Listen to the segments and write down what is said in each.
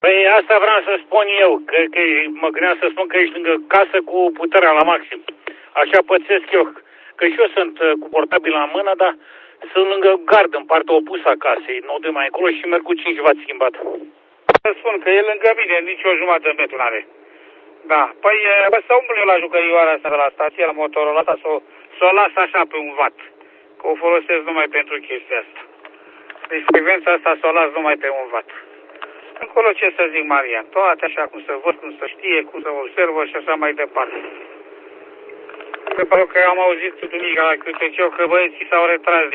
Păi asta vreau să spun eu, că mă gândeam să spun că ești lângă casă cu puterea la maxim. Așa pățesc eu, că și eu sunt cu portabil la mână, dar sunt lângă gard, în partea opusă a casei, nu de mai încolo și merg cu 5 W schimbat. Să spun că e lângă mine, nici o jumătate de metru n-are. Da, păi să umblu eu la jucărioara asta de la stație, la motorul ăsta, să o las așa pe un watt, că o folosesc numai pentru chestia asta. Deci frecvența asta să o las numai pe un watt. Încolo ce să zic, Marian, toate așa cum să văd, cum să știe, cum să observă și așa mai departe. Pentru că am auzit duminică la Cânteceu că băieții s-au retras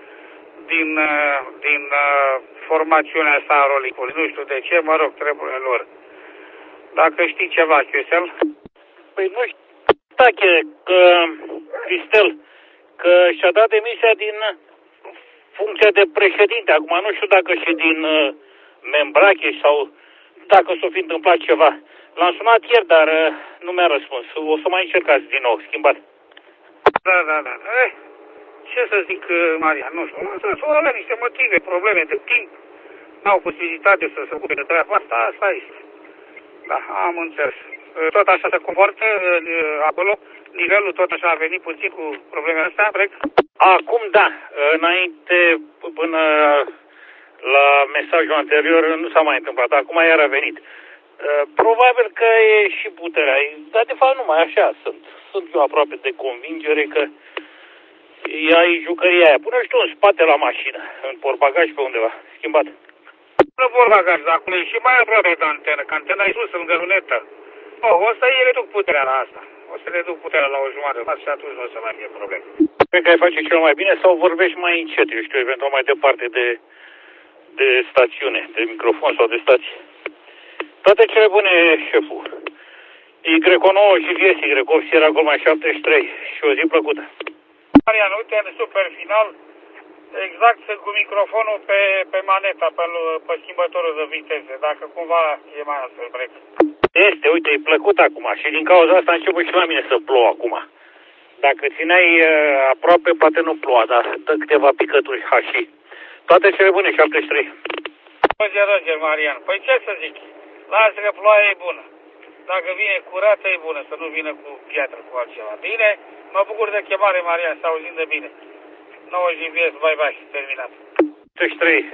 din formațiunea asta a rolicului. Nu știu de ce, mă rog, treburile lor. Dacă știi ceva, Chiusel? Păi nu știu, Tache, că Cristel, că și-a dat demisia din funcția de președinte. Acum nu știu dacă și din membrache sau dacă s-o fi întâmplat ceva. L-am sunat ieri, dar nu mi-a răspuns. O să mai încercați din nou, schimbat. Da. Ce să zic, Maria, nu știu. Să avea niște motive, probleme de timp. N-au posibilitate să se ocupe de treaba asta, asta este. Da, am înțeles. Tot așa se comportă acolo? Nivelul tot așa a venit puțin cu problemele astea, cred? Acum da, înainte, până la mesajul anterior, nu s-a mai întâmplat. Acum iar a venit. Probabil că e și puterea. Dar de fapt numai așa sunt. Sunt eu aproape de convingere că ea e jucăria aia. Până știu, în spate la mașină, în portbagaj pe undeva. Schimbat. Nu portbagaj, dar acum e și mai aproape de antenă, că antena e sus, lângă lunetă. O să îi reduc puterea la asta. O să reduc puterea la o jumătate și atunci nu o să mai fie probleme. Cred că ai face cel mai bine sau vorbești mai încet, eu știu, eventual mai departe de stațiune, de microfon sau de stație. Toate cele bune, șeful. Y9 și VS, Y8 Sierra Golma 73 și o zi plăcută. Marian, uite, în super final, exact cu microfonul pe maneta, pe schimbătorul de viteze, dacă cumva e mai altfel break. Este, uite, e plăcut acum și din cauza asta a început și la mine să plouă acum. Dacă țineai aproape, poate nu ploua, dar dă câteva picături hașii. Toate cele bune, 73. Roger, Marian. Păi ce să zic? Lasă că ploaia e bună. Dacă vine curată, e bună, să nu vină cu piatră, cu altceva. Bine? Mă bucur de chemare, Marian, să auzim de bine. 9 GVS, bye, terminat. 73.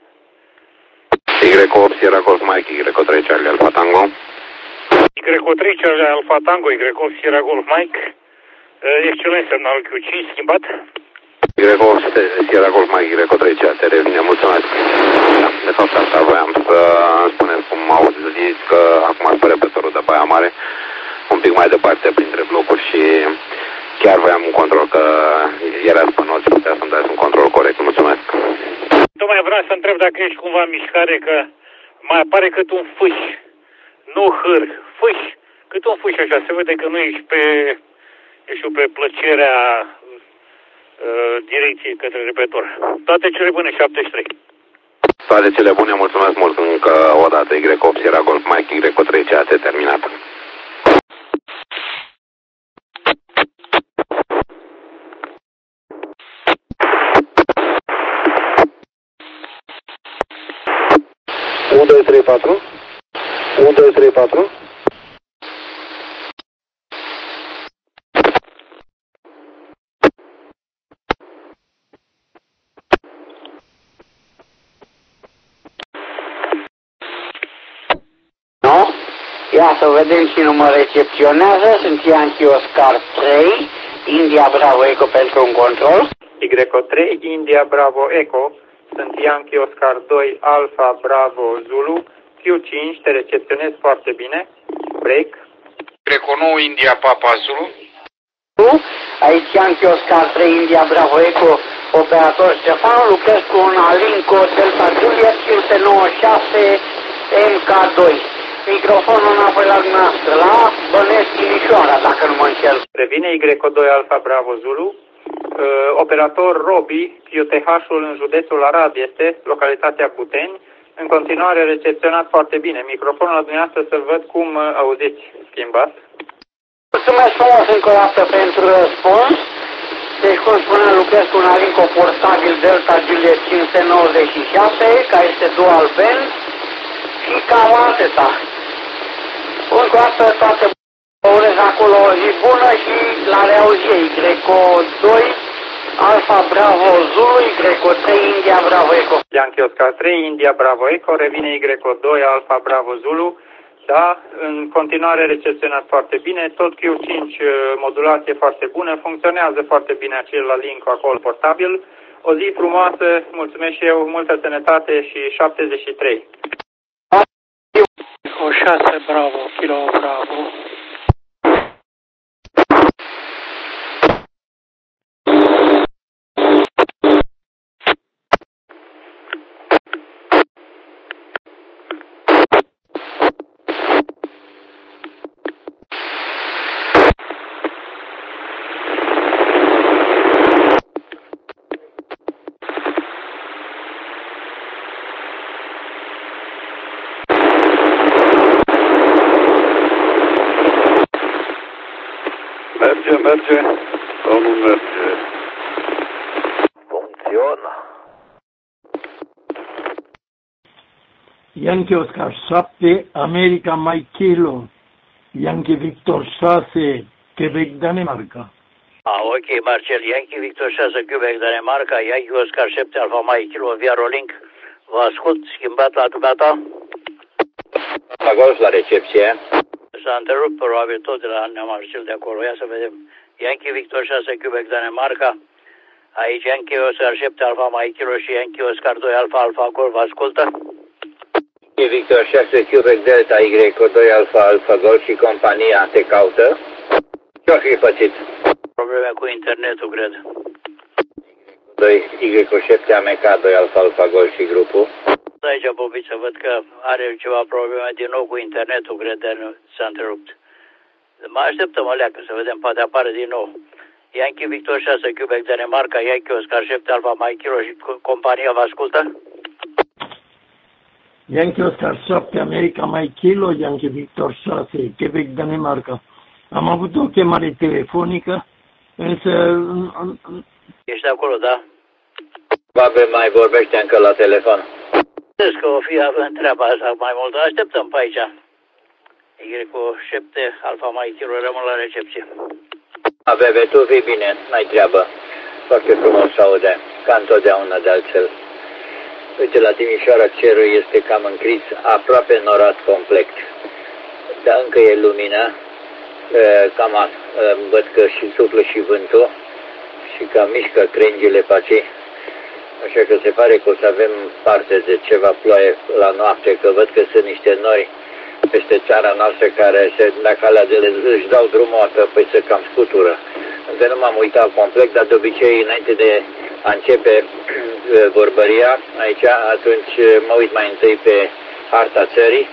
Y8 Sierra Golf Mike, Y3 Charlie Alpha Tango. Y3 Charlie Alpha Tango, Y8 Sierra Golf Mike. Excelent semnal Q5, schimbat. Y8 Sierra Golf Mike, Y3 te revine, mulțumesc. Da, de fapt asta voiam să spuneți cum auziți că acum pe repetorul de Baia Mare, un pic mai departe printre blocuri și chiar voiam un control, că erați pe noți, putea să-mi dați un control corect, mulțumesc. Tocmai vreau să întreb dacă ești cumva în mișcare, că mai apare cât un fâș, nu hâr, fâș, cât un fâș așa, se vede că nu ești pe plăcerea direcției către repetor. Toate cele bune, 73. Toate cele bune, mulțumesc mult încă o dată, Y8 Sierra Golf Mike, Y3 CAT terminat. Un, doi, trei, patru. 1, 2, 3, 4. Ia să vedem cine mă recepționează. Sunt Yankee Oscar 3, India Bravo Eco pentru un control. Y3, India Bravo Eco. Sunt Yankee Oscar 2, Alpha Bravo Zulu. Q5, te recepționez foarte bine. Break. Y9, India Papa Zulu. Aici Yankee Oscar 3, India Bravo Eco, operator Ștefan. Lucrez cu un Alinco Delta Juliet 596 MK2. Microfonul înapoi la dumneavoastră, la Bănesc Timișoara, dacă nu mă înșel. Revine Y2 Alpha Bravo Zulu. Operator Robi, QTH-ul în județul Arad este, localitatea Buteni. În continuare recepționat foarte bine. Microfonul la dumneavoastră să văd cum auziți. Schimbat. Mulțumesc frumos încă o dată pentru răspuns. Deci, cum spuneam, lucrez cu un Alinco portabil Delta Juliet 596, care este dual band. și cam atâta. Încă o dată toate urez acolo o zi bună și la reauzie Greco 2, Alfa Bravo Zulu, Greco 3, India Bravo Eco. Yankee Oscar 3, India Bravo Eco, revine Greco 2, Alfa Bravo Zulu. Da, în continuare recepționat foarte bine, tot Q5 modulație foarte bună, funcționează foarte bine acel link acolo portabil. O zi frumoasă, mulțumesc și eu, multă sănătate și 73. O 6 Bravo, Kilo Bravo. Merge sau nu merge? Funcționă. Yankee Oscar 7, America Mike Kilo, Yankee Victor 6, Quebec, Danemarca. Ok, Marcel, Yankee Victor 6, Quebec, Danemarca, Yankee Oscar 7, Alfa Mike Kilo, via Rolink. Vă ascult, schimbat la dumneata. La golf, la recepție. S-a întrerupt probabil tot de la Marcel de acolo. Ia să vedem. Yankee Victor 6, Quebec, Danemarca. Aici Yankee Oscar 7, Alfa Mike Kilo și Yankee Oscar 2, Alfa Golf. Vă ascultă? Yankee Victor 6, Quebec, Delta, Y2, Alfa Golf și compania te caută. Ce-o fi pățit? Probleme cu internetul, cred. 2, Y7, AMK, 2, Alfa Golf și grupul. Aici, Bobiță, văd că are ceva probleme din nou cu internetul, cred, de s-a întrerupt. Mă așteptăm o leacă să vedem, poate apare din nou. Yankee Victor 6, Quebec, Danemarca, Yankee Oscar 7, Alfa Mike Kilo și compania vă ascultă? Yankee Oscar 7, America Mike Kilo, Yankee Victor 6, Quebec, Danemarca. Am avut o chemare telefonică, însă... Ești acolo, da? Probabil mai vorbește încă la telefon. Crezi că o fi având treaba asta mai mult? Așteptăm pe aici. Y7, Alfa Mike Kilo, rămân la recepție. Bebe, tu vii bine, n-ai treabă. Foarte frumos aude, ca întotdeauna de altfel. Uite, la Timișoara cerul este cam încris, aproape norat complet. Dar încă e lumină, cam văd că și suflă și vântul și că mișcă crengile pe aici. Așa că se pare că o să avem parte de ceva ploaie la noapte, că văd că sunt niște nori peste țara noastră care dacă alea de își dau drumul, păi se cam scutură. Încă nu m-am uitat complet, dar de obicei înainte de a începe vorbăria aici, atunci mă uit mai întâi pe harta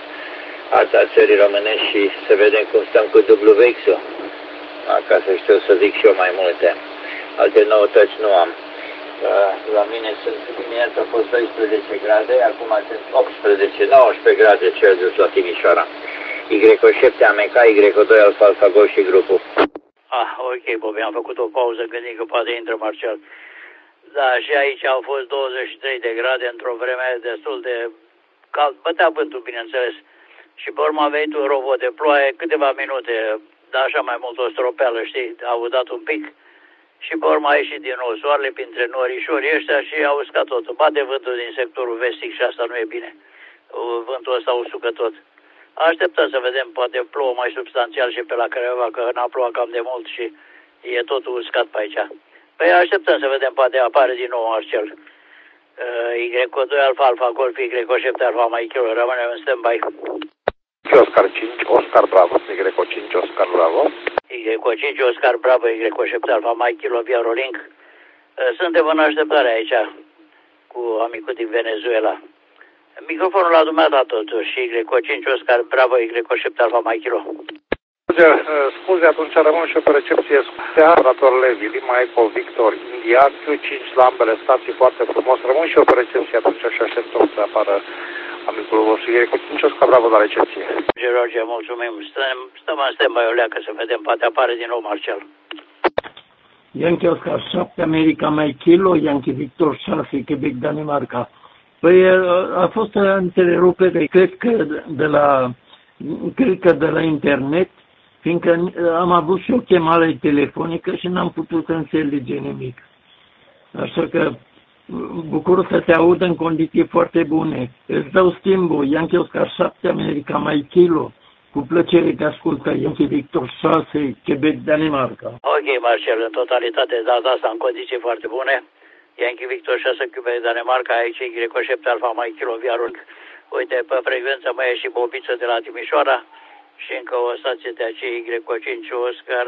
țării românești și să vedem cum stăm cu WX-ul. Ca să știu să zic și eu mai multe. Alte noutăți nu am. La mine dimineața a fost 12 grade, acum sunt 18-19 grade Celsius la Timișoara. Y7 AMK, Y2 Alfa Golf și grupul. Ok, Bobi, am făcut o pauză gândind că poate intră Marcel. Da, și aici au fost 23 de grade într-o vreme destul de cald. Bătea vântul, bineînțeles. Și pe urmă a venit un robot de ploaie, câteva minute, dar așa mai mult o stropeală, știi, a udat un pic. Și pe urmă a ieșit din nou soarele printre norișorii ăștia și a uscat totul. Bate vântul din sectorul vestic și asta nu e bine. Vântul ăsta usucă tot. Așteptăm să vedem, poate plouă mai substanțial și pe la Craiova, că n-a plouat cam de mult și e totul uscat pe aici. Păi așteptăm să vedem, poate apare din nou Marcel. Y2 Alfa Golf, Y7 Alfa Mike Kilo, rămâne în stand-by. Oscar 5, Oscar Bravo, Y5 Oscar Bravo. Y5 Oscar Bravo, Y7 Alfa Mike Kilo, via Rolink. Suntem în așteptare aici cu amicul din Venezuela. Microfonul la dumneata totuși, Y5 Oscar Bravo, Y7 Alfa Mike Kilo. Scuze, atunci rămân și eu pe recepție. Operator Levi, Lima Eco Victor, India, Q5 la ambele stații, foarte frumos. Rămân și eu pe recepție atunci și așteptăm să apară amicul vostru. Y5 Oscar Bravo la recepție. George, mulțumim. Stăm în stand-by o leacă să vedem, poate apare din nou Marcel. Yankee Oscar 7, America Mike Kilo, Yankee Victor 6, Quebec, Danemarca. Păi a fost o întrerupere, cred că de la internet, fiindcă am avut și o chemare telefonică și n-am putut înțelege nimic. Așa că bucur să te aud în condiții foarte bune. Îți dau schimbul, Yankee Oscar 7, America Mike Kilo. Cu plăcere te ascultă, Yankee Victor 6, Quebec, Danemarca. Ok, Marcel, în totalitate data asta în condiții foarte bune. Yankee Victor 6, Quebec, Danemarca, aici Y7 Alfa Mike Kilo Viarund. Uite, pe frecvență mai e și Bobiță de la Timișoara și încă o stație de acei Y5 Oscar,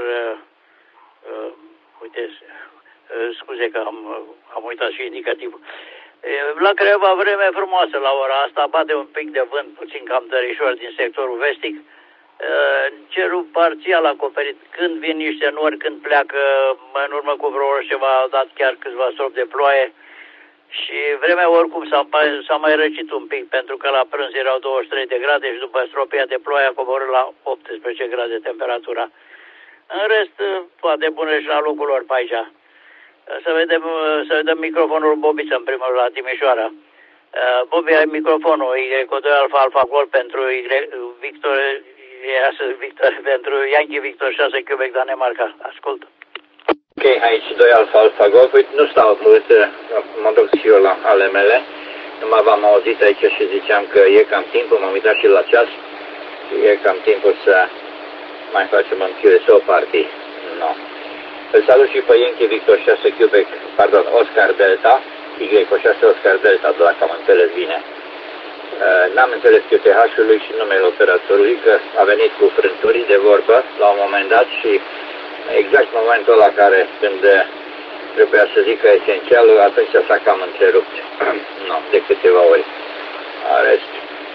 uite, scuze că am uitat și indicativul. La Craiova vreme frumoasă la ora asta, bate un pic de vânt, puțin cam tărișor din sectorul vestic. Cerul parțial acoperit, când vin niște nori, când pleacă, în urmă cu vreo oră ceva, au dat chiar câțiva stropi de ploaie. Și vremea oricum s-a mai răcit un pic, pentru că la prânz erau 23 de grade și după stropia de ploaie a coborât la 18 grade temperatura. În rest, toate bune și la locul lor pe aici. Să vedem microfonul Bobiță în primul la Timișoara. Bobi, ai microfonul Y2 Alfa Alfa Golf pentru Victor pentru Yankee Victor 6 Quebec Danemarca. Ascult. Ok, aici 2 Alfa Alfa Golf. Uite, nu stau mult, mă duc și eu la ale mele. Numai v-am auzit aici și ziceam că e cam timpul, m-am uitat și la ceas. E cam timpul să mai facem un QSO party. No. Îl salut și pe Yankee Victor 6 Quebec, pardon, Oscar Delta, Y6 Oscar Delta, dacă am înțeles bine. N-am înțeles QTH-ului și numele operatorului, că a venit cu frânturi de vorbă la un moment dat și exact momentul la care când trebuia să zică esențialul, atunci s-a cam întrerupt. No, de câteva ori. Arest.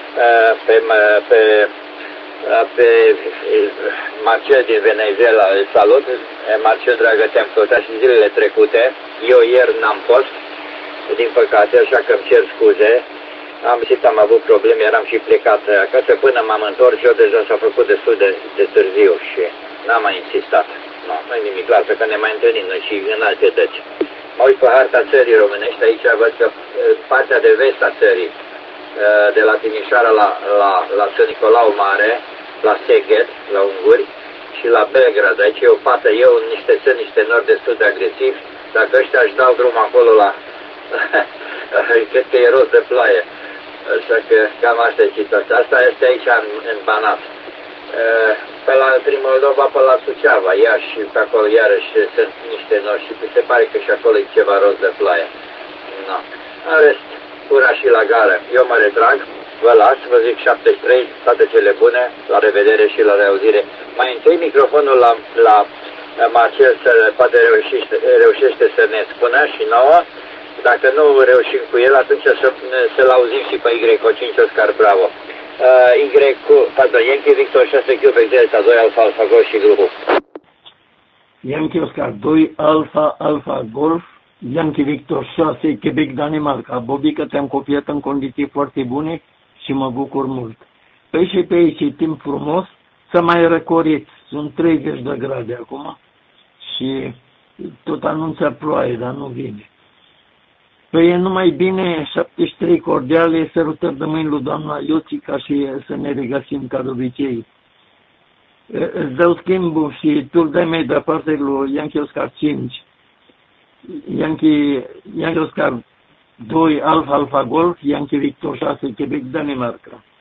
Pe Marcel din Venezuela îl salut. Marcel, dragă, te-am căutat și zilele trecute. Eu ieri n-am fost, din păcate, așa că îmi cer scuze. Am avut probleme, eram și plecat acasă. Până m-am întors, eu deja s-a făcut destul de târziu și n-am mai insistat. Nu-i nimic, lasă că ne mai întâlnim noi și în alte dăți. Mă uit pe harta țării românești, aici văd că partea de vest a țării, de la Timișoara la Sân Nicolau Mare, la Seged, la Unguri și la Belgrad. Aici e o pată, niște nori destul de agresivi. Dacă ăștia își dau drum acolo la... cred că e rost de ploaie. Așa că cam asta e situația. Asta este aici în Banat. Pe la prin Moldova, pe la Suceava, Iași și pe acolo iarăși sunt niște nori și se pare că și acolo e ceva rost de ploaie. No. În rest, ura și la gară. Eu mă retrag, vă las, vă zic 73, toate cele bune, la revedere și la reauzire. Mai întâi microfonul la Marcel poate reușește să ne spună și nouă. Dacă nu reușim cu el, atunci să-l auzim și pe Y5 Oscar Bravo. Yankee Victor 6 Quebec Delta 2 Alfa Alfa Golf și grupul. Yankee Oscar 2 Alfa Alfa Golf, Yankee Victor 6 Quebec Danemarca. Bobică, te-am copiat în condiții foarte bune și mă bucur mult. Păi și pe aici timp frumos, să mai răcorit. Sunt 30 de grade acum și tot anunță ploaie, dar nu vine. Păi e numai bine, 73 cordiale, sărutări de mâini lui doamna Ioțica și să ne regăsim ca de obicei. Îți dau schimbul și tu îl dai mai departe lui Yankee Oscar 5, Yankee Oscar 2 Alfa Alfa Golf, Yankee Victor 6 Quebec Danemarca.